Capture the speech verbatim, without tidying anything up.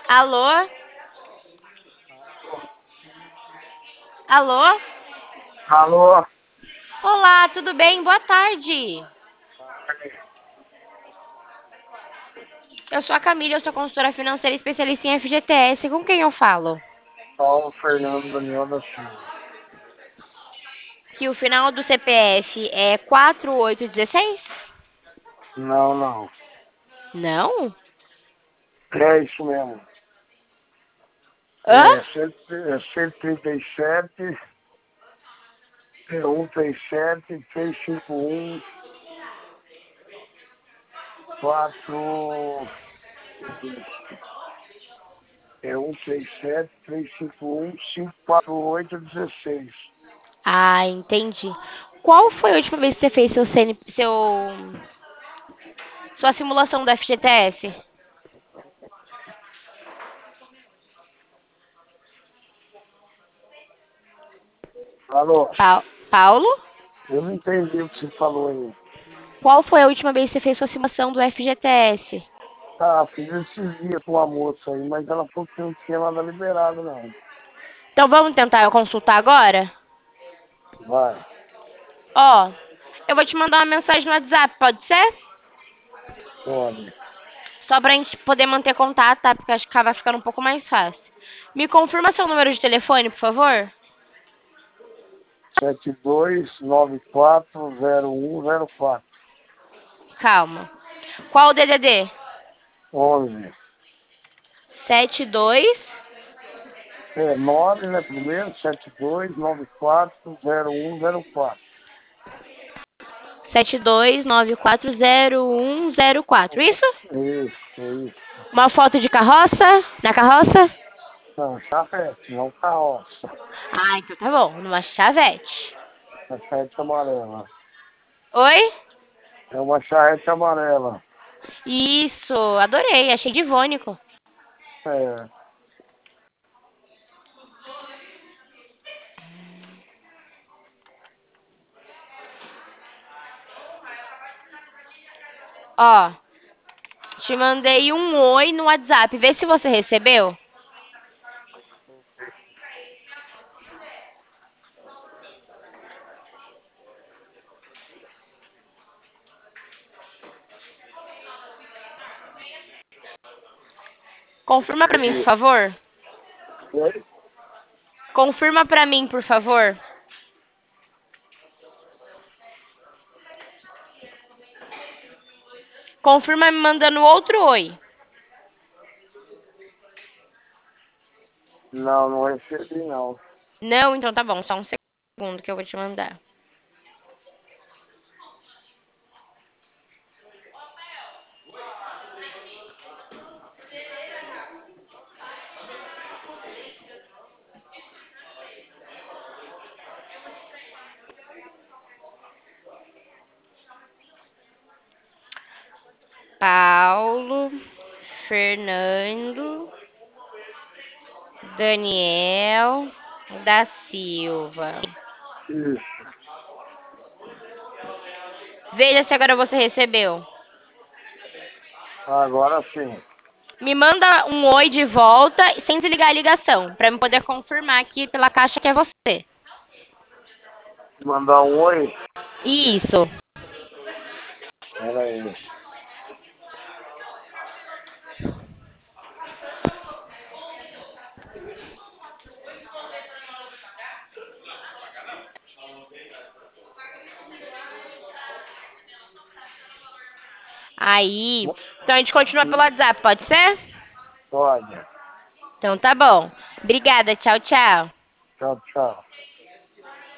Alô? Alô? Alô? Olá, tudo bem? Boa tarde. Eu sou a Camila, eu sou consultora financeira especialista em F G T S. Com quem eu falo? Paulo Fernando Daniel da Silva. Que o final do C P F é quatro oito um seis? Não, não. Não? É isso mesmo. Hã? É, cento, é cento e trinta e sete, é cento e trinta e sete, trezentos e cinquenta e um, quatro... É cento e trinta e sete, trezentos e cinquenta e um, quinhentos e quarenta e oito, dezesseis. Ah, entendi. Qual foi a última vez que você fez seu C N... seu... sua simulação do F G T S? Alô? Pa- Paulo? Eu não entendi o que você falou aí. Qual foi a última vez que você fez sua simulação do F G T S? Ah, fiz esses dias com uma moça aí, mas ela falou que não tinha nada liberado, não. Então vamos tentar consultar agora? Vai, Ó, eu vou te mandar uma mensagem no WhatsApp, pode ser? pode. Só pra gente poder manter contato, tá? Porque acho que acaba ficando um pouco mais fácil. Me confirma seu número de telefone, por favor? sete dois nove quatro zero um zero quatro. Calma. Qual o D D D? onze. Sete dois. É nove, né? Primeiro, sete dois nove quatro zero um zero quatro. Sete dois nove quatro zero um zero quatro. Isso? Isso, isso. Uma foto de carroça? Na carroça? Não, charrete, não carroça. Ah, então tá bom. Numa chavete. É charrete amarela. Oi? É uma charrete amarela. Isso, adorei. Achei divônico. É. Ó, te mandei um oi no WhatsApp. Vê se você recebeu. Confirma pra mim, por favor. Oi? Confirma pra mim, por favor. Confirma me mandando outro oi. Não, não recebi não. Não, então tá bom. Só um segundo que eu vou te mandar. Paulo, Fernando, Daniel da Silva. Isso. Veja se agora você recebeu. Agora sim. Me manda um oi de volta sem desligar a ligação, pra eu poder confirmar aqui pela caixa que é você. Mandar um oi? Isso. Pera aí. Aí, então a gente continua pelo WhatsApp, pode ser? Pode. Então tá bom. Obrigada, tchau, tchau. Tchau, tchau.